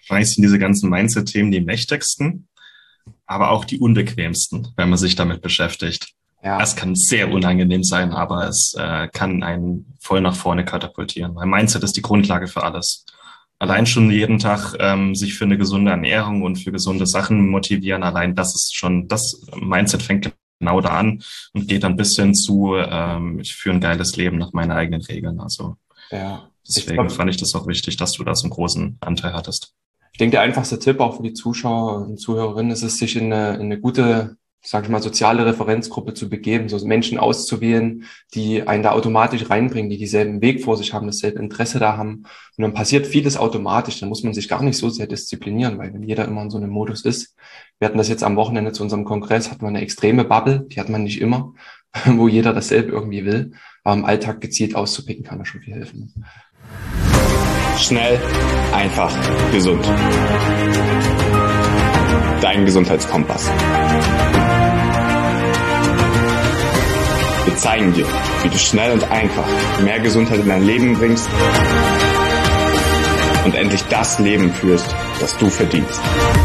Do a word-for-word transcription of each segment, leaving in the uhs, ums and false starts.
Wahrscheinlich sind diese ganzen Mindset-Themen die mächtigsten, aber auch die unbequemsten, wenn man sich damit beschäftigt. Es Ja, kann sehr unangenehm sein, aber es äh, kann einen voll nach vorne katapultieren. Weil Mindset ist die Grundlage für alles. Allein ja, schon jeden Tag ähm, sich für eine gesunde Ernährung und für gesunde Sachen motivieren, allein das ist schon, das Mindset fängt genau da an und geht dann bis hin zu, ähm, ich führe ein geiles Leben nach meinen eigenen Regeln. Also ja. Ich deswegen glaube, fand ich das auch wichtig, dass du da so einen großen Anteil hattest. ich denke, der einfachste Tipp auch für die Zuschauer und Zuhörerinnen ist es, sich in eine, in eine gute, sage ich mal, soziale Referenzgruppe zu begeben, so Menschen auszuwählen, die einen da automatisch reinbringen, die dieselben Weg vor sich haben, dasselbe Interesse da haben. Und dann passiert vieles automatisch. Dann muss man sich gar nicht so sehr disziplinieren, weil wenn jeder immer in so einem Modus ist, wir hatten das jetzt am Wochenende zu unserem Kongress, hatten wir eine extreme Bubble, die hat man nicht immer, wo jeder dasselbe irgendwie will. Aber im Alltag gezielt auszupicken kann da schon viel helfen. Schnell, einfach, gesund. Dein Gesundheitskompass. Wir zeigen dir, wie du schnell und einfach mehr Gesundheit in dein Leben bringst und endlich das Leben führst, das du verdienst.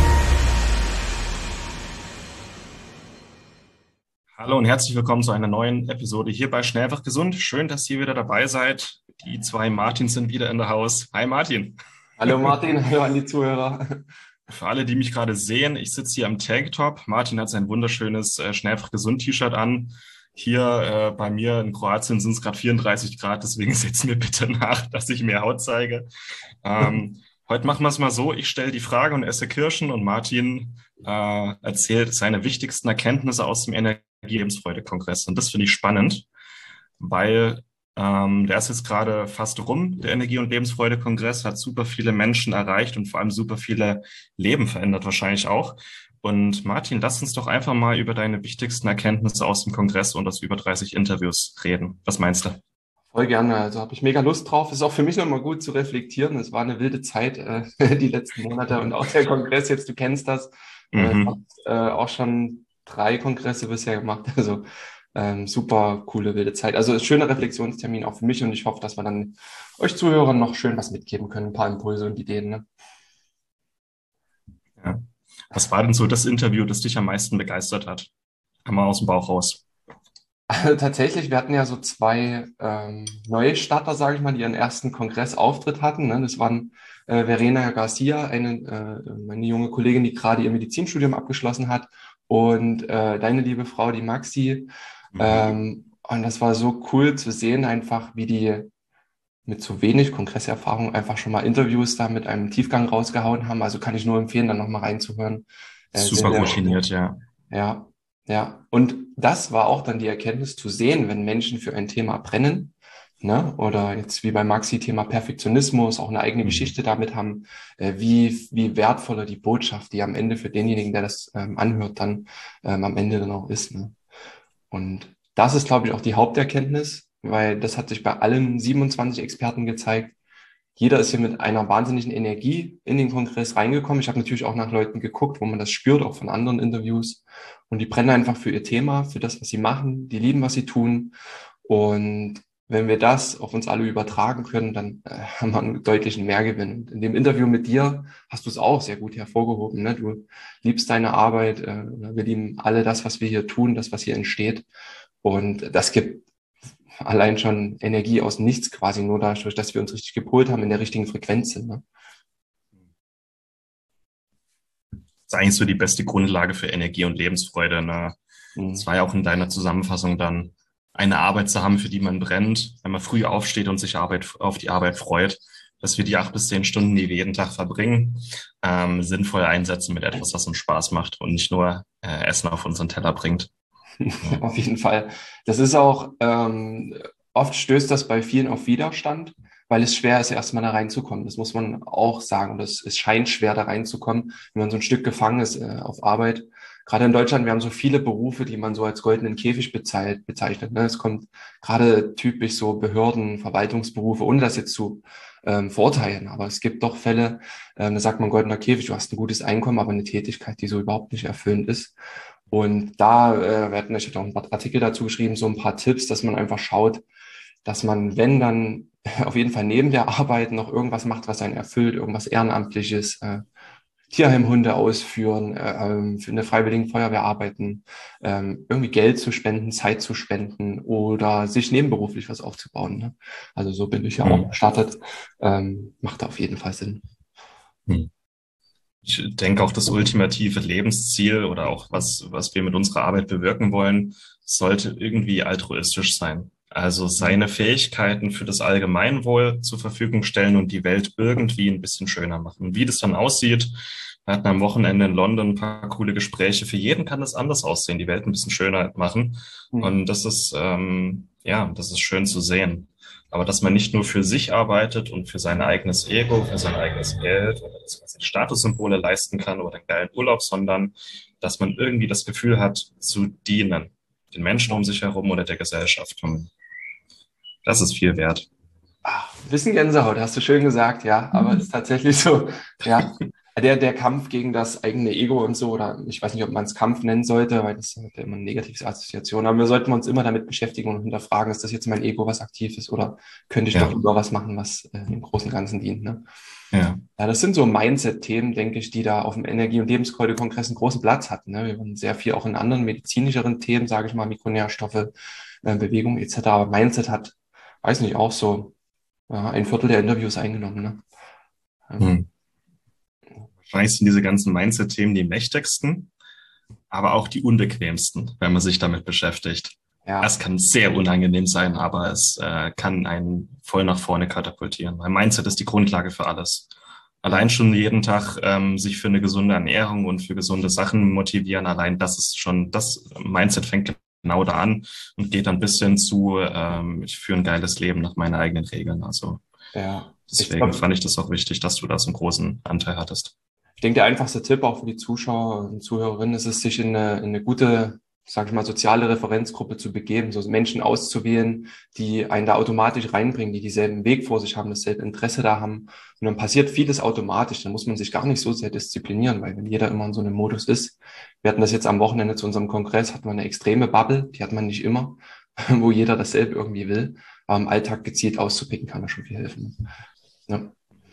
Hallo und herzlich willkommen zu einer neuen Episode hier bei Schnell einfach gesund. Schön, dass ihr wieder dabei seid. Die zwei Martins sind wieder in der Haus. Hi Martin. Hallo Martin, hallo an die Zuhörer. Für alle, die mich gerade sehen, ich sitze hier am Tanktop. Martin hat sein wunderschönes äh, Schnell einfach gesund T-Shirt an. Hier äh, bei mir in Kroatien sind es gerade vierunddreißig Grad, deswegen seht mir bitte nach, dass ich mehr Haut zeige. Ähm, heute machen wir es mal so, ich stelle die Frage und esse Kirschen und Martin äh, erzählt seine wichtigsten Erkenntnisse aus dem Energie-Lebensfreude-Kongress. Und das finde ich spannend, weil ähm, der ist jetzt gerade fast rum, der Energie- und Lebensfreude-Kongress, hat super viele Menschen erreicht und vor allem super viele Leben verändert wahrscheinlich auch. Und Martin, lass uns doch einfach mal über deine wichtigsten Erkenntnisse aus dem Kongress und aus über dreißig Interviews reden. Was meinst du? Voll gerne, also habe ich mega Lust drauf. Ist auch für mich nochmal gut zu reflektieren. Es war eine wilde Zeit, äh, die letzten Monate und auch der Kongress jetzt, du kennst das. Äh, ich habe Mhm. äh, auch schon drei Kongresse bisher gemacht, also ähm, super coole wilde Zeit. Also ist schöner Reflexionstermin auch für mich und ich hoffe, dass wir dann euch Zuhörern noch schön was mitgeben können, ein paar Impulse und Ideen. Ne? Ja. Was war denn so das Interview, das dich am meisten begeistert hat? Einmal aus dem Bauch raus. Also tatsächlich, wir hatten ja so zwei ähm, Neustarter, sage ich mal, die ihren ersten Kongressauftritt hatten. Ne? Das waren äh, Verena Garcia, eine, äh, eine junge Kollegin, die gerade ihr Medizinstudium abgeschlossen hat, und äh, deine liebe Frau, die Maxi. Mhm. Ähm, und das war so cool zu sehen, einfach wie die mit so wenig Kongresserfahrung einfach schon mal Interviews da mit einem Tiefgang rausgehauen haben. Also kann ich nur empfehlen, dann nochmal reinzuhören. Äh, sehr, Super sehr spannend. routiniert, ja. Ja, ja. Und das war auch dann die Erkenntnis zu sehen, wenn Menschen für ein Thema brennen, ne? Oder jetzt wie bei Maxi Thema Perfektionismus, auch eine eigene Mhm. Geschichte damit haben, äh, wie, wie wertvoller die Botschaft, die am Ende für denjenigen, der das ähm, anhört, dann ähm, am Ende dann auch ist, ne? Und das ist, glaube ich, auch die Haupterkenntnis, weil das hat sich bei allen siebenundzwanzig Experten gezeigt. Jeder ist hier mit einer wahnsinnigen Energie in den Kongress reingekommen. Ich habe natürlich auch nach Leuten geguckt, wo man das spürt, auch von anderen Interviews. Und die brennen einfach für ihr Thema, für das, was sie machen. Die lieben, was sie tun. Und wenn wir das auf uns alle übertragen können, dann äh, haben wir einen deutlichen Mehrgewinn. Und in dem Interview mit dir hast du es auch sehr gut hervorgehoben. Ne? Du liebst deine Arbeit. Äh, wir lieben alle das, was wir hier tun, das, was hier entsteht. Und das gibt allein schon Energie aus dem Nichts quasi, nur dadurch, dass wir uns richtig gepolt haben, in der richtigen Frequenz sind. Ne? Das ist eigentlich so die beste Grundlage für Energie und Lebensfreude. Ne? Es Mhm. war ja auch in deiner Zusammenfassung dann, eine Arbeit zu haben, für die man brennt, wenn man früh aufsteht und sich Arbeit, auf die Arbeit freut, dass wir die acht bis zehn Stunden, die wir jeden Tag verbringen, ähm, sinnvoll einsetzen mit etwas, was uns Spaß macht und nicht nur äh, Essen auf unseren Teller bringt. Ja. Auf jeden Fall. Das ist auch, ähm, oft stößt das bei vielen auf Widerstand, weil es schwer ist, erstmal da reinzukommen. Das muss man auch sagen. Das, es scheint schwer, da reinzukommen, wenn man so ein Stück gefangen ist äh, auf Arbeit. Gerade in Deutschland, wir haben so viele Berufe, die man so als goldenen Käfig bezeichnet. bezeichnet ne? Es kommt gerade typisch so Behörden, Verwaltungsberufe, ohne das jetzt zu ähm, verurteilen. Aber es gibt doch Fälle, ähm, da sagt man goldener Käfig, du hast ein gutes Einkommen, aber eine Tätigkeit, die so überhaupt nicht erfüllend ist. Und da, äh, wir hatten, ich hatte auch ein paar Artikel dazu geschrieben, so ein paar Tipps, dass man einfach schaut, dass man, wenn dann auf jeden Fall neben der Arbeit noch irgendwas macht, was einen erfüllt, irgendwas Ehrenamtliches, äh, Tierheimhunde ausführen, äh, ähm, für eine freiwillige Feuerwehr arbeiten, ähm, irgendwie Geld zu spenden, Zeit zu spenden oder sich nebenberuflich was aufzubauen. Ne? Also so bin ich ja auch Hm. gestartet. Ähm, macht auf jeden Fall Sinn. Hm. Ich denke auch das ultimative Lebensziel oder auch was, was wir mit unserer Arbeit bewirken wollen, sollte irgendwie altruistisch sein. Also seine Fähigkeiten für das Allgemeinwohl zur Verfügung stellen und die Welt irgendwie ein bisschen schöner machen. Und wie das dann aussieht, wir hatten am Wochenende in London ein paar coole Gespräche. Für jeden kann das anders aussehen, die Welt ein bisschen schöner machen. Mhm. Und das ist, ähm, ja, das ist schön zu sehen. Aber dass man nicht nur für sich arbeitet und für sein eigenes Ego, für sein eigenes Geld oder das, was Statussymbole leisten kann oder einen geilen Urlaub, sondern dass man irgendwie das Gefühl hat, zu dienen, den Menschen um sich herum oder der Gesellschaft. Und das ist viel wert. Ach, ein bisschen Gänsehaut, hast du schön gesagt, ja, aber ist tatsächlich so, ja. Der, der Kampf gegen das eigene Ego und so, oder ich weiß nicht, ob man es Kampf nennen sollte, weil das hat ja immer eine negative Assoziation, aber wir sollten uns immer damit beschäftigen und hinterfragen, ist das jetzt mein Ego, was aktiv ist, oder könnte ich doch Ja, lieber was machen, was äh, dem großen Ganzen dient, ne? ja. Ja, das sind so Mindset-Themen, denke ich, die da auf dem Energie- und Lebensfreude-Kongress einen großen Platz hatten, ne? Wir waren sehr viel auch in anderen medizinischeren Themen, sage ich mal, Mikronährstoffe, äh, Bewegung et cetera. Aber Mindset hat, weiß nicht, auch so ja, ein Viertel der Interviews eingenommen, ne? Ähm, Hm. Wahrscheinlich sind diese ganzen Mindset-Themen die mächtigsten, aber auch die unbequemsten, wenn man sich damit beschäftigt. ja, Es kann sehr unangenehm sein, aber es äh, kann einen voll nach vorne katapultieren. Weil Mindset ist die Grundlage für alles. Allein schon jeden Tag ähm, sich für eine gesunde Ernährung und für gesunde Sachen motivieren, allein das ist schon, das Mindset fängt genau da an und geht dann bis hin zu, ähm, ich führe ein geiles Leben nach meinen eigenen Regeln. Also ja. Ich deswegen glaube, fand ich das auch wichtig, dass du da so einen großen Anteil hattest. Ich denke, der einfachste Tipp auch für die Zuschauer und Zuhörerinnen ist es, sich in eine, in eine gute, sage ich mal, soziale Referenzgruppe zu begeben, so Menschen auszuwählen, die einen da automatisch reinbringen, die dieselben Weg vor sich haben, dasselbe Interesse da haben. Und dann passiert vieles automatisch. Dann muss man sich gar nicht so sehr disziplinieren, weil wenn jeder immer in so einem Modus ist, wir hatten das jetzt am Wochenende zu unserem Kongress, hatten wir eine extreme Bubble, die hat man nicht immer, wo jeder dasselbe irgendwie will. Aber im Alltag gezielt auszupicken, kann da schon viel helfen. Ja.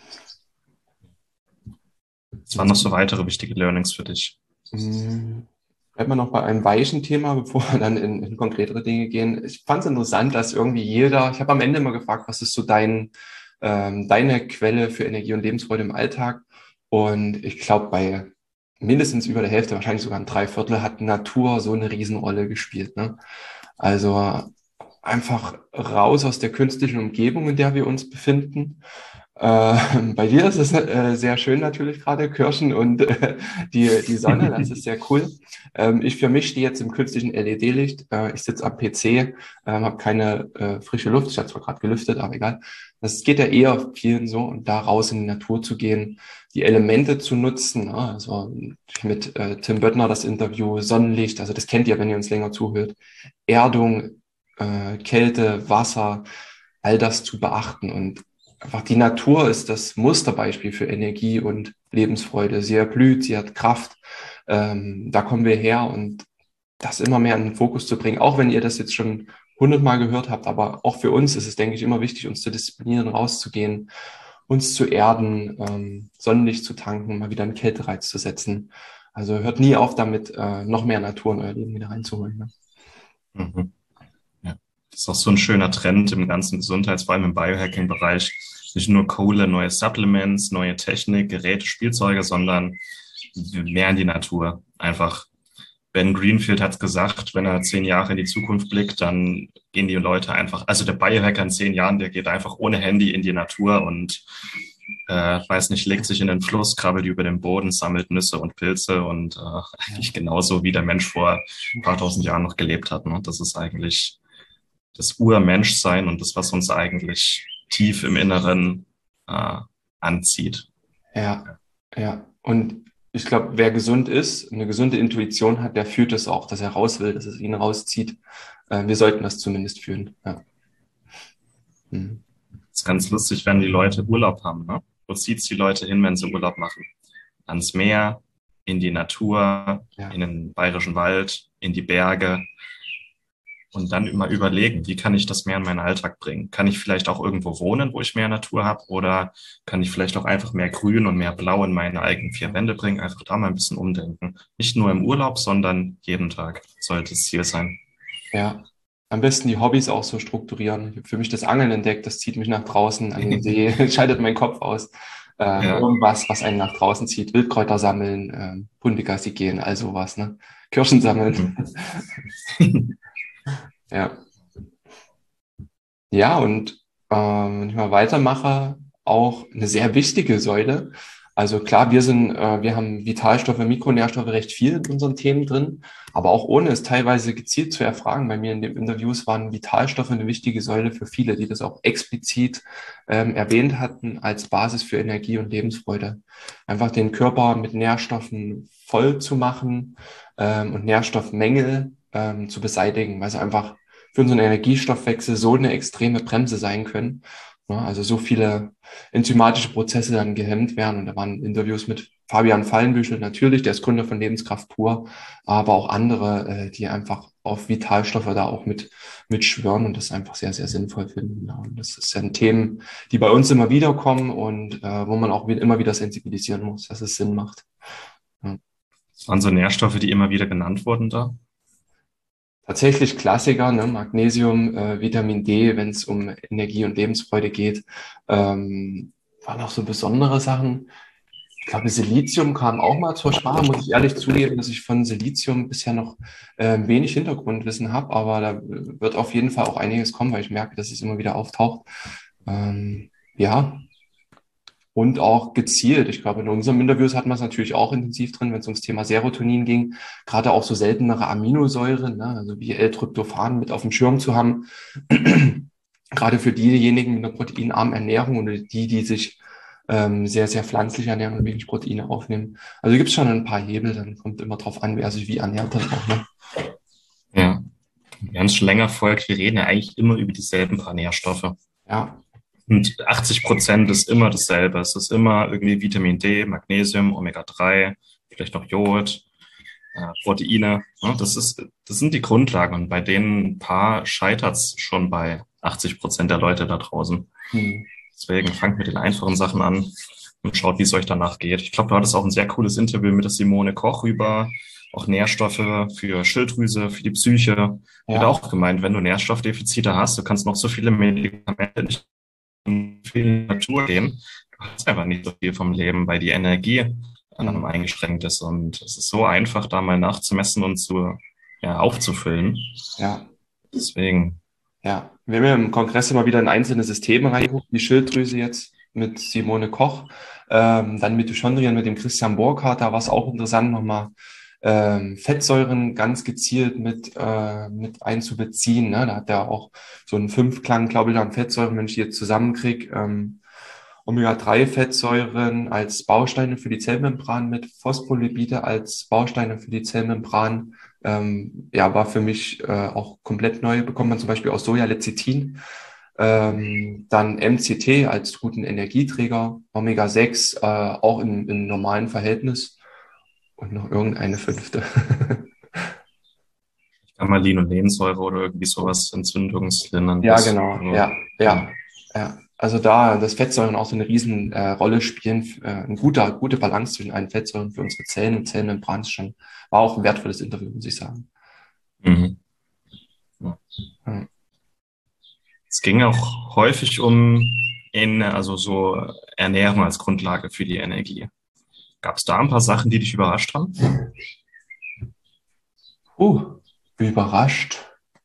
Was waren noch so weitere wichtige Learnings für dich? Mm, Bleibt man noch bei einem weichen Thema, bevor wir dann in, in konkretere Dinge gehen. Ich fand es interessant, dass irgendwie jeder, ich habe am Ende immer gefragt, was ist so dein, ähm, deine Quelle für Energie und Lebensfreude im Alltag? Und ich glaube, bei mindestens über der Hälfte, wahrscheinlich sogar ein Dreiviertel, hat Natur so eine Riesenrolle gespielt. Ne? Also einfach raus aus der künstlichen Umgebung, in der wir uns befinden. Äh, bei dir ist es äh, sehr schön natürlich gerade, Kirschen und äh, die, die Sonne, das ist sehr cool. Ähm, ich für mich stehe jetzt im künstlichen L E D-Licht. Äh, ich sitze am P C, ähm, habe keine äh, frische Luft. Ich habe zwar gerade gelüftet, aber egal. Das geht ja eher vielen so, und da raus in die Natur zu gehen, die Elemente zu nutzen. Ne? Also mit äh, Tim Böttner das Interview, Sonnenlicht, also das kennt ihr, wenn ihr uns länger zuhört. Erdung, äh, Kälte, Wasser, all das zu beachten. Und einfach die Natur ist das Musterbeispiel für Energie und Lebensfreude. Sie erblüht, sie hat Kraft. Ähm, da kommen wir her, und das immer mehr in den Fokus zu bringen, auch wenn ihr das jetzt schon hundertmal gehört habt, aber auch für uns ist es, denke ich, immer wichtig, uns zu disziplinieren, rauszugehen, uns zu erden, ähm, Sonnenlicht zu tanken, mal wieder einen Kältereiz zu setzen. Also hört nie auf damit, äh, noch mehr Natur in euer Leben wieder reinzuholen. Ne? Mhm. Ja. Das ist auch so ein schöner Trend im ganzen Gesundheits-, vor allem im Biohacking-Bereich. Nicht nur Kohle, neue Supplements, neue Technik, Geräte, Spielzeuge, sondern mehr in die Natur. Einfach, Ben Greenfield hat gesagt, wenn er zehn Jahre in die Zukunft blickt, dann gehen die Leute einfach, also der Biohacker in zehn Jahren, der geht einfach ohne Handy in die Natur und äh, weiß nicht, legt sich in den Fluss, krabbelt über den Boden, sammelt Nüsse und Pilze und äh, Ja. eigentlich genauso, wie der Mensch vor ein paar tausend Jahren noch gelebt hat. Ne? Das ist eigentlich das Urmenschsein und das, was uns eigentlich tief im Inneren äh, anzieht. Ja, ja. Und ich glaube, wer gesund ist, eine gesunde Intuition hat, der fühlt es auch, dass er raus will, dass es ihn rauszieht. Äh, wir sollten das zumindest fühlen. Ja. Hm. Das ist ganz lustig, wenn die Leute Urlaub haben. Ne? Wo zieht's die Leute hin, wenn sie Urlaub machen? Ans Meer, in die Natur, Ja, in den bayerischen Wald, in die Berge. Und dann immer überlegen, wie kann ich das mehr in meinen Alltag bringen? Kann ich vielleicht auch irgendwo wohnen, wo ich mehr Natur habe? Oder kann ich vielleicht auch einfach mehr Grün und mehr Blau in meine eigenen vier Wände bringen? Einfach da mal ein bisschen umdenken. Nicht nur im Urlaub, sondern jeden Tag sollte das Ziel sein. Ja. Am besten die Hobbys auch so strukturieren. Ich habe für mich das Angeln entdeckt, das zieht mich nach draußen an den See, schaltet meinen Kopf aus. Ähm, Ja. irgendwas, was einen nach draußen zieht. Wildkräuter sammeln, ähm, Hundegassi gehen, all sowas, ne? Kirschen sammeln. Mhm. Ja. Ja, und ähm, wenn ich mal weitermache, auch eine sehr wichtige Säule. Also klar, wir sind, äh, wir haben Vitalstoffe, Mikronährstoffe recht viel in unseren Themen drin, aber auch ohne es teilweise gezielt zu erfragen. Bei mir in den Interviews waren Vitalstoffe eine wichtige Säule für viele, die das auch explizit ähm, erwähnt hatten als Basis für Energie und Lebensfreude. Einfach den Körper mit Nährstoffen voll zu machen ähm, und Nährstoffmängel ähm, zu beseitigen, weil sie einfach für unseren Energiestoffwechsel so eine extreme Bremse sein können. Ja, also so viele enzymatische Prozesse dann gehemmt werden. Und da waren Interviews mit Fabian Fallenbüchel natürlich, der ist Gründer von Lebenskraft pur, aber auch andere, äh, die einfach auf Vitalstoffe da auch mit mitschwören und das einfach sehr, sehr sinnvoll finden. Ja, und das sind Themen, die bei uns immer wieder kommen und äh, wo man auch immer wieder sensibilisieren muss, dass es Sinn macht. Ja. Das waren so Nährstoffe, die immer wieder genannt wurden da. Tatsächlich Klassiker, ne? Magnesium, äh, Vitamin D, wenn es um Energie und Lebensfreude geht. Ähm, waren auch so besondere Sachen. Ich glaube, Silizium kam auch mal zur Sprache, muss ich ehrlich zugeben, dass ich von Silizium bisher noch äh, wenig Hintergrundwissen habe, aber da wird auf jeden Fall auch einiges kommen, weil ich merke, dass es immer wieder auftaucht. Ähm, ja, und auch gezielt. Ich glaube, in unseren Interviews hatten wir es natürlich auch intensiv drin, wenn es ums Thema Serotonin ging. Gerade auch so seltenere Aminosäuren, ne, also wie L-Tryptophan mit auf dem Schirm zu haben. Gerade für diejenigen mit einer proteinarmen Ernährung oder die, die sich ähm, sehr, sehr pflanzlich ernähren und wenig Proteine aufnehmen. Also gibt es schon ein paar Hebel, dann kommt immer drauf an, wer sich wie ernährt dann auch. Ne? Ja, wer uns schon länger folgt, wir reden ja eigentlich immer über dieselben paar Nährstoffe. Ja, Und achtzig Prozent ist immer dasselbe. Es ist immer irgendwie Vitamin D, Magnesium, Omega drei, vielleicht noch Jod, äh, Proteine. Ja, das ist, das sind die Grundlagen. Und bei denen paar scheitert's schon bei achtzig Prozent der Leute da draußen. hm. Deswegen fangt mit den einfachen Sachen an und schaut, wie es euch danach geht. Ich glaube, du hattest auch ein sehr cooles Interview mit der Simone Koch über auch Nährstoffe für Schilddrüse, für die Psyche. Die hat Ja, auch gemeint, wenn du Nährstoffdefizite hast, du kannst noch so viele Medikamente nicht in die Natur gehen. Du hast einfach nicht so viel vom Leben, weil die Energie ähm, hm. eingeschränkt ist. Und es ist so einfach, da mal nachzumessen und zu, ja, aufzufüllen. Ja. Deswegen, Ja, wir haben ja im Kongress immer wieder in einzelne Systeme reingeguckt, die Schilddrüse jetzt mit Simone Koch, ähm, dann Mitochondrien mit dem Christian Burkhardt, da war es auch interessant, nochmal ähm, Fettsäuren ganz gezielt mit, äh, mit einzubeziehen. Ne? Da hat er auch so einen Fünfklang, glaube ich, an Fettsäuren, wenn ich die jetzt zusammenkriege. Ähm, Omega drei Fettsäuren als Bausteine für die Zellmembran mit Phospholipide als Bausteine für die Zellmembran. Ähm, ja, war für mich äh, auch komplett neu. Bekommt man zum Beispiel aus Soja Lecithin. Ähm, dann M C T als guten Energieträger. Omega sechs äh, auch im, im normalen Verhältnis. Und noch irgendeine fünfte. Gamalin und Lensäure oder irgendwie sowas Ja, Entzündungslindernd. genau. Also, Ja, ja, ja. Also da, dass Fettsäuren auch so eine riesen äh, Rolle spielen, äh, eine gute, gute Balance zwischen allen Fettsäuren für unsere Zellen und Zellmembran ist schon, war auch ein wertvolles Interview, muss ich sagen. mhm. Ja. Ja. Es ging auch häufig um in, also so Ernährung als Grundlage für die Energie. Gab es da ein paar Sachen, die dich überrascht haben? Uh, überrascht.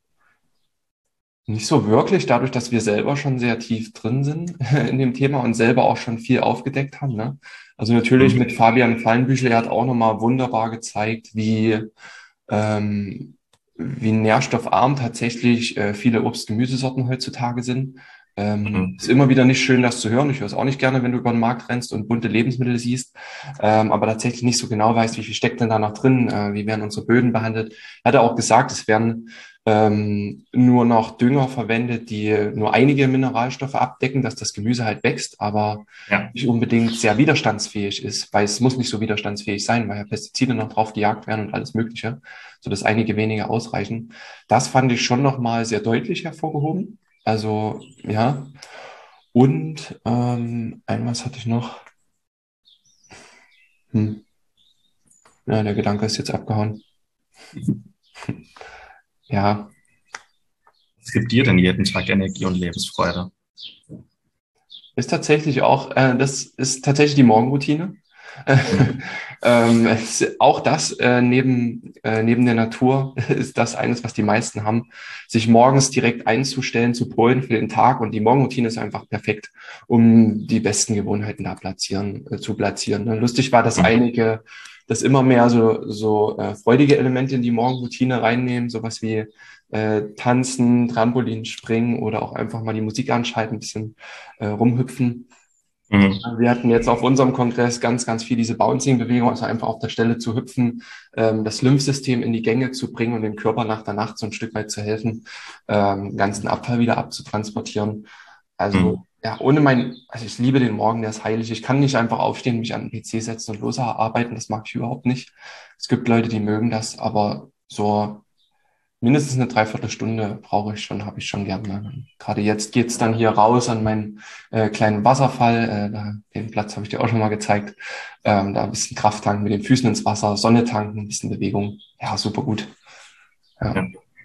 Nicht so wirklich, dadurch, dass wir selber schon sehr tief drin sind in dem Thema und selber auch schon viel aufgedeckt haben. Ne? Also natürlich mit Mhm. Fabian Fallenbüchel, er hat auch nochmal wunderbar gezeigt, wie, ähm, wie nährstoffarm tatsächlich äh, viele Obst-Gemüsesorten heutzutage sind. Ähm, Mhm. ist immer wieder nicht schön, das zu hören. Ich höre es auch nicht gerne, wenn du über den Markt rennst und bunte Lebensmittel siehst, ähm, aber tatsächlich nicht so genau weißt, wie viel steckt denn da noch drin, äh, wie werden unsere Böden behandelt. Er hat auch gesagt, es werden ähm, nur noch Dünger verwendet, die nur einige Mineralstoffe abdecken, dass das Gemüse halt wächst, aber Ja. nicht unbedingt sehr widerstandsfähig ist, weil es muss nicht so widerstandsfähig sein, weil ja Pestizide noch drauf gejagt werden und alles Mögliche, sodass einige wenige ausreichen. Das fand ich schon nochmal sehr deutlich hervorgehoben. Also, ja. Und ähm, ein was hatte ich noch? Hm. Ja, der Gedanke ist jetzt abgehauen. Ja, Was gibt dir denn jeden Tag Energie und Lebensfreude? ist tatsächlich auch, äh, das ist tatsächlich die Morgenroutine. Mhm. ähm, es, auch das äh, neben, äh, neben der Natur ist das eines, was die meisten haben, sich morgens direkt einzustellen, zu polen für den Tag. Und die Morgenroutine ist einfach perfekt, um die besten Gewohnheiten da platzieren, äh, zu platzieren. Ne? Lustig war, dass Mhm. einige das immer mehr so, so äh, freudige Elemente in die Morgenroutine reinnehmen, sowas wie äh, Tanzen, Trampolin springen oder auch einfach mal die Musik anschalten, ein bisschen äh, rumhüpfen. Mhm. Wir hatten jetzt auf unserem Kongress ganz, ganz viel diese Bouncing-Bewegung, also einfach auf der Stelle zu hüpfen, ähm, das Lymphsystem in die Gänge zu bringen und dem Körper nach der Nacht so ein Stück weit zu helfen, ähm, ganzen Abfall wieder abzutransportieren. Mhm. Also ja, ohne mein, also ich liebe den Morgen, der ist heilig. Ich kann nicht einfach aufstehen, mich an den P C setzen und losarbeiten. Das mag ich überhaupt nicht. Es gibt Leute, die mögen das, aber so mindestens eine Dreiviertelstunde brauche ich schon, habe ich schon gern. Ne? Gerade jetzt geht's dann hier raus an meinen äh, kleinen Wasserfall. Äh, da, den Platz habe ich dir auch schon mal gezeigt. Ähm, da ein bisschen Kraft tanken, mit den Füßen ins Wasser, Sonne tanken, ein bisschen Bewegung. Ja, super gut. Ja. Ja.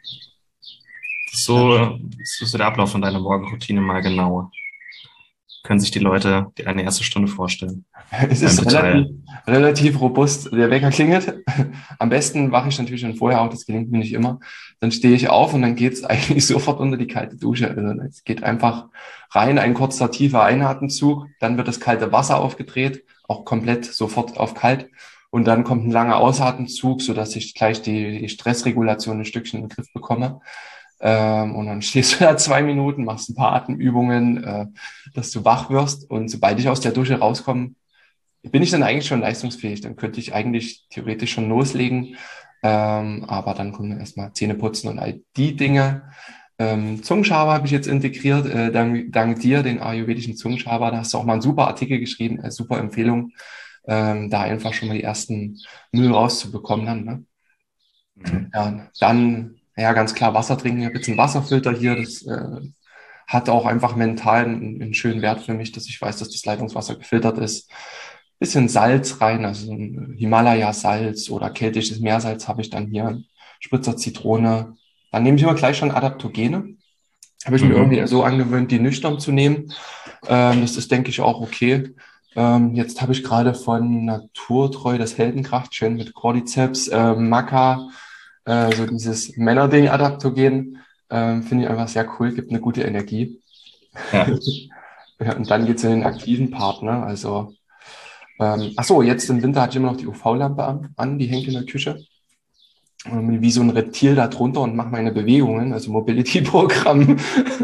So, so ist der Ablauf von deiner Morgenroutine mal genau. Können sich die Leute die eine erste Stunde vorstellen? Es Im ist relativ, Detail. relativ robust. Der Wecker klingelt. Am besten wache ich natürlich schon vorher auf. Das gelingt mir nicht immer. Dann stehe ich auf und dann geht's eigentlich sofort unter die kalte Dusche. Also es geht einfach rein, ein kurzer, tiefer Einatemzug. Dann wird das kalte Wasser aufgedreht, auch komplett sofort auf kalt. Und dann kommt ein langer Ausatemzug, sodass ich gleich die, die Stressregulation ein Stückchen in den Griff bekomme. Ähm, und dann stehst du da zwei Minuten, machst ein paar Atemübungen, äh, dass du wach wirst. Und sobald ich aus der Dusche rauskomme, bin ich dann eigentlich schon leistungsfähig. Dann könnte ich eigentlich theoretisch schon loslegen. Ähm, aber dann kommen erstmal Zähne putzen und all die Dinge. Ähm, Zungenschaber habe ich jetzt integriert, äh, dank, dank dir, den ayurvedischen Zungenschaber. Da hast du auch mal einen super Artikel geschrieben, eine super Empfehlung, ähm, da einfach schon mal die ersten Müll rauszubekommen dann. Ne? Mhm. Ja, dann, ja, ganz klar Wasser trinken. Ich habe jetzt einen Wasserfilter hier. Das äh, hat auch einfach mental einen, einen schönen Wert für mich, dass ich weiß, dass das Leitungswasser gefiltert ist. Bisschen Salz rein, also so ein Himalaya-Salz oder keltisches Meersalz habe ich dann hier. Spritzer Zitrone. Dann nehme ich immer gleich schon Adaptogene. Habe ich mir Mhm. irgendwie so angewöhnt, die nüchtern zu nehmen. Ähm, das ist, denke ich, auch okay. Ähm, jetzt habe ich gerade von Naturtreu das Heldenkraft, schön mit Cordyceps, äh, Maca, äh, so dieses Männerding Adaptogen. Ähm, finde ich einfach sehr cool, gibt eine gute Energie. Ja. Ja, und dann geht's in den aktiven Part, ne? Also, ähm, ach so, jetzt im Winter hatte ich immer noch die U V-Lampe an, an, die hängt in der Küche. Ähm, wie so ein Reptil da drunter und mache meine Bewegungen, also Mobility-Programm.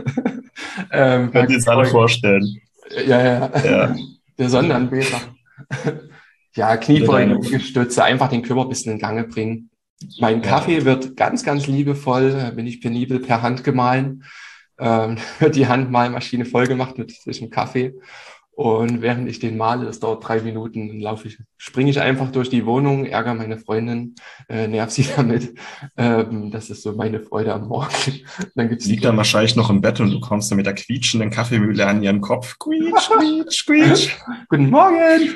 ähm, Könnt ihr jetzt alle vorstellen. ja, ja, Ja. der Sonnenanbeter. Ja, Oder Kniebeugen, deine. Liegestütze, einfach den Körper ein bisschen in Gange bringen. Mein Ja. Kaffee wird ganz, ganz liebevoll, äh, bin ich penibel per Hand gemahlen. Ähm, wird die Handmahlmaschine voll gemacht mit frischem Kaffee. Und während ich den male, das dauert drei Minuten, dann laufe ich, springe ich einfach durch die Wohnung, ärgere meine Freundin, äh, nerv sie damit. Ähm, das ist so meine Freude am Morgen. Dann gibt's die Liegt dann wahrscheinlich noch im Bett und du kommst dann mit der quietschenden Kaffeemühle an ihren Kopf. Quietsch, quietsch, quietsch. Guten Morgen!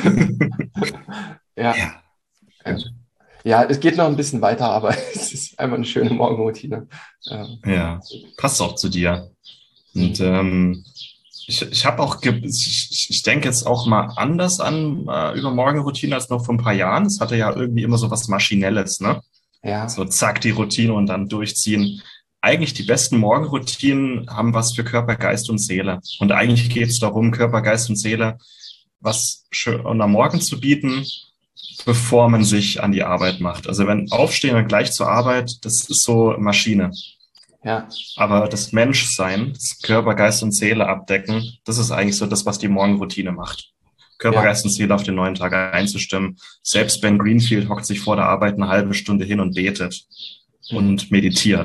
Ja, Ja. ja. Ja, es geht noch ein bisschen weiter, aber es ist einfach eine schöne Morgenroutine. Ähm, Ja. Passt auch zu dir. Und hm. ähm, ich, ich habe auch, ge ich, ich denke jetzt auch mal anders an äh, über Morgenroutine als noch vor ein paar Jahren. Es hatte ja irgendwie immer so was Maschinelles, ne? Ja, So zack, die Routine und dann durchziehen. Eigentlich die besten Morgenroutinen haben was für Körper, Geist und Seele. Und eigentlich geht es darum, Körper, Geist und Seele was schön am Morgen zu bieten, bevor man sich an die Arbeit macht. Also wenn Aufstehen und gleich zur Arbeit, das ist so Maschine. ja, Aber das Menschsein, das Körper, Geist und Seele abdecken, das ist eigentlich so das, was die Morgenroutine macht. Körper, ja, Geist und Seele auf den neuen Tag einzustimmen. Selbst Ben Greenfield hockt sich vor der Arbeit eine halbe Stunde hin und betet hm. und meditiert.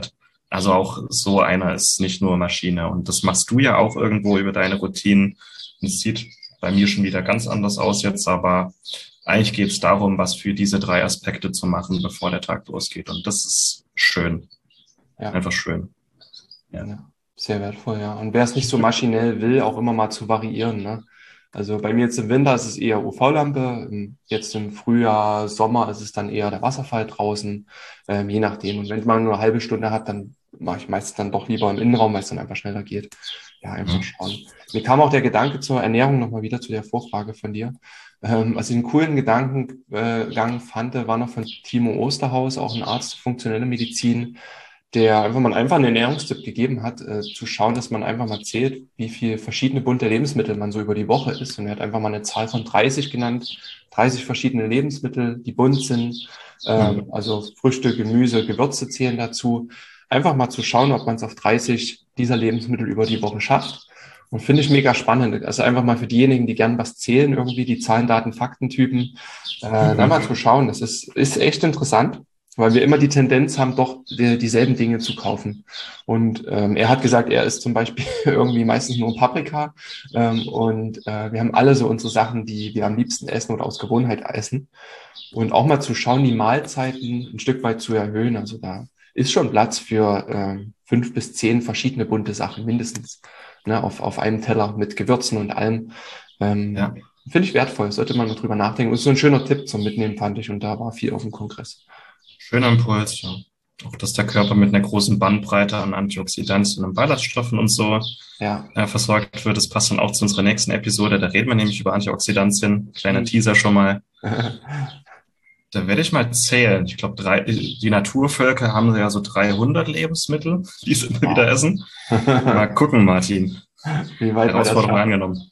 Also auch so einer ist nicht nur Maschine. Und das machst du ja auch irgendwo über deine Routinen. Und es sieht bei mir schon wieder ganz anders aus jetzt, aber eigentlich geht es darum, was für diese drei Aspekte zu machen, bevor der Tag losgeht. Und das ist schön. Ja. Einfach schön. Ja. Ja, sehr wertvoll, ja. Und wer es nicht so maschinell will, auch immer mal zu variieren, ne? Also bei mir jetzt im Winter ist es eher U V-Lampe, jetzt im Frühjahr, Sommer ist es dann eher der Wasserfall draußen, ähm, je nachdem. Und wenn man nur eine halbe Stunde hat, dann mache ich meistens dann doch lieber im Innenraum, weil es dann einfach schneller geht. Ja, einfach schauen. Mir kam auch der Gedanke zur Ernährung nochmal wieder zu der Vorfrage von dir. Ähm, was ich einen coolen Gedankengang fand, war noch von Timo Osterhaus, auch ein Arzt für funktionelle Medizin, der einfach mal einfach einen Ernährungstipp gegeben hat, äh, zu schauen, dass man einfach mal zählt, wie viel verschiedene bunte Lebensmittel man so über die Woche isst. Und er hat einfach mal eine Zahl von dreißig genannt, dreißig verschiedene Lebensmittel, die bunt sind, ähm, also Früchte, Gemüse, Gewürze zählen dazu. Einfach mal zu schauen, ob man es auf dreißig dieser Lebensmittel über die Woche schafft. Und finde ich mega spannend. Also einfach mal für diejenigen, die gern was zählen, irgendwie die Zahlen, Daten, Faktentypen, äh, da mal zu schauen. Das ist, ist echt interessant, weil wir immer die Tendenz haben, doch die, dieselben Dinge zu kaufen. Und ähm, er hat gesagt, er isst zum Beispiel irgendwie meistens nur Paprika. Ähm, und äh, wir haben alle so unsere Sachen, die wir am liebsten essen oder aus Gewohnheit essen. Und auch mal zu schauen, die Mahlzeiten ein Stück weit zu erhöhen. Also da ist schon Platz für ähm, fünf bis zehn verschiedene bunte Sachen mindestens, ne, auf, auf einem Teller mit Gewürzen und allem. Ähm, Ja. Finde ich wertvoll, sollte man mal drüber nachdenken. Und so ein schöner Tipp zum Mitnehmen, fand ich. Und da war viel auf dem Kongress. Schöner Impuls, ja. Auch dass der Körper mit einer großen Bandbreite an Antioxidantien und Ballaststoffen und so Ja. äh, versorgt wird. Das passt dann auch zu unserer nächsten Episode. Da reden wir nämlich über Antioxidantien. Kleiner Mhm. Teaser schon mal. Da werde ich mal zählen. Ich glaube, drei, die Naturvölker haben ja so dreihundert Lebensmittel, die sie immer wieder essen. Mal gucken, Martin. Wie weit wir das Herausforderung schaffen. angenommen.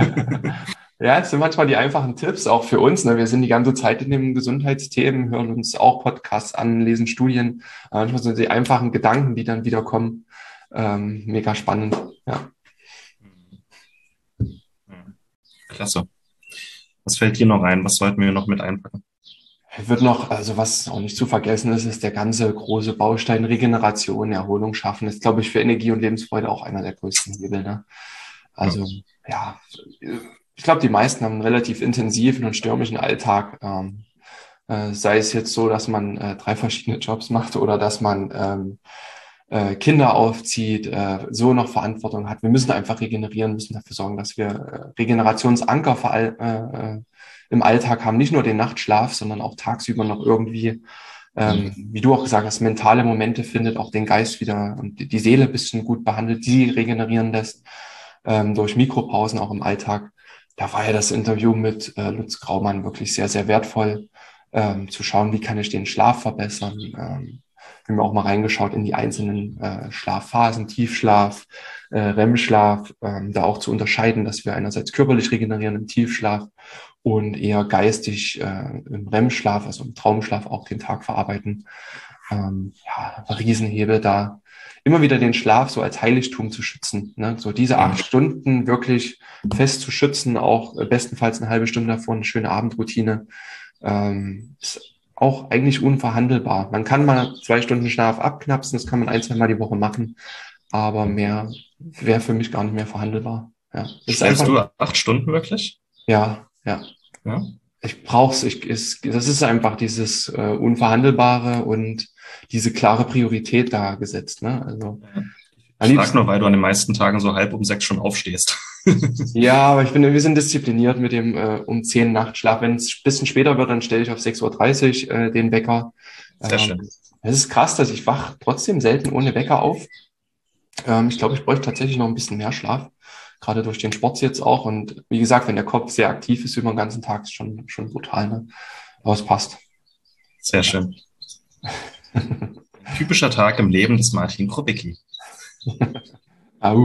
Ja, es sind manchmal die einfachen Tipps, auch für uns. Ne? Wir sind die ganze Zeit in den Gesundheitsthemen, hören uns auch Podcasts an, lesen Studien. Aber manchmal sind die einfachen Gedanken, die dann wieder kommen, ähm, mega spannend. Ja. Klasse. Was fällt dir noch ein? Was sollten wir noch mit einpacken? Wird noch, also was auch nicht zu vergessen ist, ist der ganze große Baustein Regeneration, Erholung schaffen. Das ist, glaube ich, für Energie und Lebensfreude auch einer der größten Hebel. Ne? Also ja, ich glaube, die meisten haben einen relativ intensiven und stürmischen Alltag. Ähm, äh, sei es jetzt so, dass man äh, drei verschiedene Jobs macht oder dass man ähm, äh, Kinder aufzieht, äh, so noch Verantwortung hat. Wir müssen einfach regenerieren, müssen dafür sorgen, dass wir äh, Regenerationsanker vor all, äh, äh, im Alltag haben, nicht nur den Nachtschlaf, sondern auch tagsüber noch irgendwie, ähm, wie du auch gesagt hast, mentale Momente findet, auch den Geist wieder und die Seele ein bisschen gut behandelt, die regenerieren lässt, ähm, durch Mikropausen auch im Alltag. Da war ja das Interview mit äh, Lutz Graumann wirklich sehr, sehr wertvoll, ähm, zu schauen, wie kann ich den Schlaf verbessern. Ähm, wir haben auch mal reingeschaut in die einzelnen äh, Schlafphasen, Tiefschlaf, äh, R E M-Schlaf, ähm, da auch zu unterscheiden, dass wir einerseits körperlich regenerieren im Tiefschlaf und eher geistig äh, im R E M-Schlaf, also im Traumschlaf auch den Tag verarbeiten. Ähm, ja, ein Riesenhebel da. Immer wieder den Schlaf so als Heiligtum zu schützen, ne? So diese acht Stunden wirklich fest zu schützen, auch bestenfalls eine halbe Stunde davor eine schöne Abendroutine, ähm, ist auch eigentlich unverhandelbar. Man kann mal zwei Stunden Schlaf abknapsen, das kann man ein, zwei Mal die Woche machen, aber mehr wäre für mich gar nicht mehr verhandelbar. Ja, ist Schläfst einfach, du acht Stunden wirklich? ja, ja. Ja. Ich brauch's, ich, ist, das ist einfach dieses äh, Unverhandelbare und diese klare Priorität da gesetzt, ne? Also am Ich frage liebsten, nur, weil du an den meisten Tagen so halb um sechs schon aufstehst. ja, aber ich finde, wir sind diszipliniert mit dem äh, um zehn Nachtschlaf. Wenn es ein bisschen später wird, dann stelle ich auf sechs Uhr dreißig äh, den Wecker. Sehr Ähm, schön. Es ist krass, dass ich wach trotzdem selten ohne Wecker auf. Ähm, ich glaube, ich bräuchte tatsächlich noch ein bisschen mehr Schlaf, gerade durch den Sport jetzt auch. Und wie gesagt, wenn der Kopf sehr aktiv ist über den ganzen Tag, ist schon schon brutal, ne? Aber es passt. Sehr schön. Typischer Tag im Leben des Martin Krupicki. Au.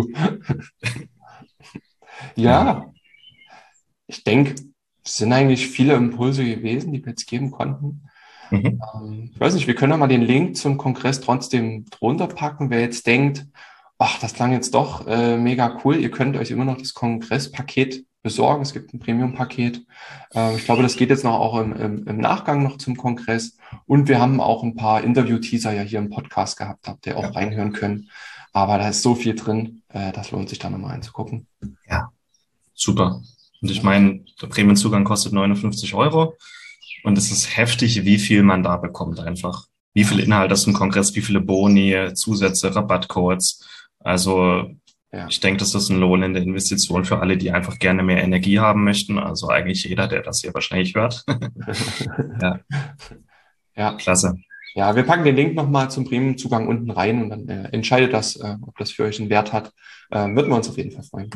Ja, ich denke, es sind eigentlich viele Impulse gewesen, die wir jetzt geben konnten. Mhm. Ähm, ich weiß nicht, wir können ja mal den Link zum Kongress trotzdem drunter packen. Wer jetzt denkt, ach, das klang jetzt doch äh, mega cool. Ihr könnt euch immer noch das Kongresspaket besorgen. Es gibt ein Premium-Paket. Äh, ich glaube, das geht jetzt noch auch im, im, im Nachgang noch zum Kongress. Und wir haben auch ein paar Interview-Teaser ja hier im Podcast gehabt, habt ihr auch ja. reinhören können. Aber da ist so viel drin, äh, das lohnt sich da nochmal einzugucken. Ja, super. Und ich meine, der Premium-Zugang kostet neunundfünfzig Euro. Und es ist heftig, wie viel man da bekommt einfach. Wie viel Inhalt ist im Kongress, wie viele Boni, Zusätze, Rabattcodes. Also ja. ich denke, das ist ein Lohn in der Investition für alle, die einfach gerne mehr Energie haben möchten. Also eigentlich jeder, der das hier wahrscheinlich hört. ja. ja, klasse. Ja, wir packen den Link nochmal zum Premium-Zugang unten rein und dann äh, entscheidet das, äh, ob das für euch einen Wert hat. Äh, würden wir uns auf jeden Fall freuen.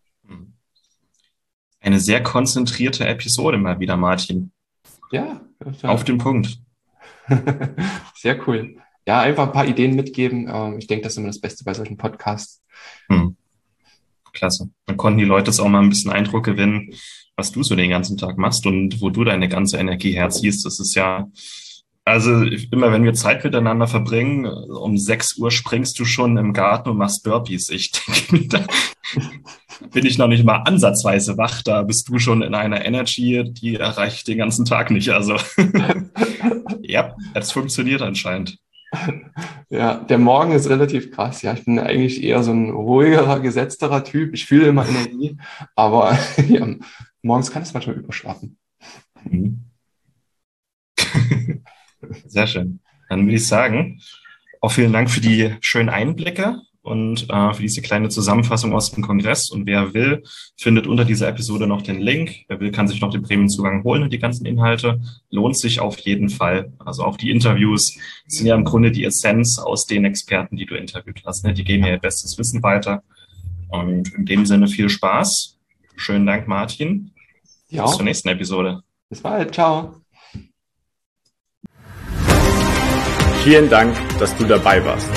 Eine sehr konzentrierte Episode mal wieder, Martin. Ja. Auf den Punkt. Sehr cool. Ja, einfach ein paar Ideen mitgeben. Ähm, ich denke, das ist immer das Beste bei solchen Podcasts. Hm. Klasse. Dann konnten die Leute jetzt auch mal ein bisschen Eindruck gewinnen, was du so den ganzen Tag machst und wo du deine ganze Energie herziehst. Das ist ja, also immer wenn wir Zeit miteinander verbringen, um sechs Uhr springst du schon im Garten und machst Burpees. Ich denke, da bin ich noch nicht mal ansatzweise wach. Da bist du schon in einer Energy, die erreiche ich den ganzen Tag nicht. Also ja, es funktioniert anscheinend. Ja, der Morgen ist relativ krass. Ja, ich bin eigentlich eher so ein ruhigerer, gesetzterer Typ. Ich fühle immer Energie, aber ja, morgens kann es manchmal überschwappen. Mhm. Sehr schön. Dann würde ich sagen, auch vielen Dank für die schönen Einblicke und äh, für diese kleine Zusammenfassung aus dem Kongress. Und wer will, findet unter dieser Episode noch den Link. Wer will, kann sich noch den Premium-Zugang holen und die ganzen Inhalte. Lohnt sich auf jeden Fall. Also auch die Interviews sind ja im Grunde die Essenz aus den Experten, die du interviewt hast. Ne? Die geben ja ihr bestes Wissen weiter. Und in dem Sinne viel Spaß. Schönen Dank, Martin. Ja. Bis zur nächsten Episode. Bis bald. Ciao. Vielen Dank, dass du dabei warst.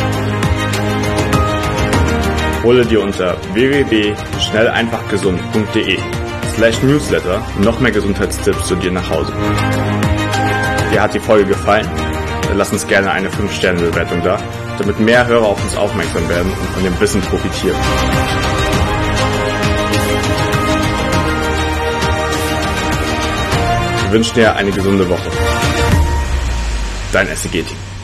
Hole dir unter w w w punkt schnell einfach gesund punkt de slash newsletter noch mehr Gesundheitstipps zu dir nach Hause. Dir hat die Folge gefallen? Dann lass uns gerne eine fünf Sterne Bewertung da, damit mehr Hörer auf uns aufmerksam werden und von dem Wissen profitieren. Wir wünschen dir eine gesunde Woche. Dein S C G-Team.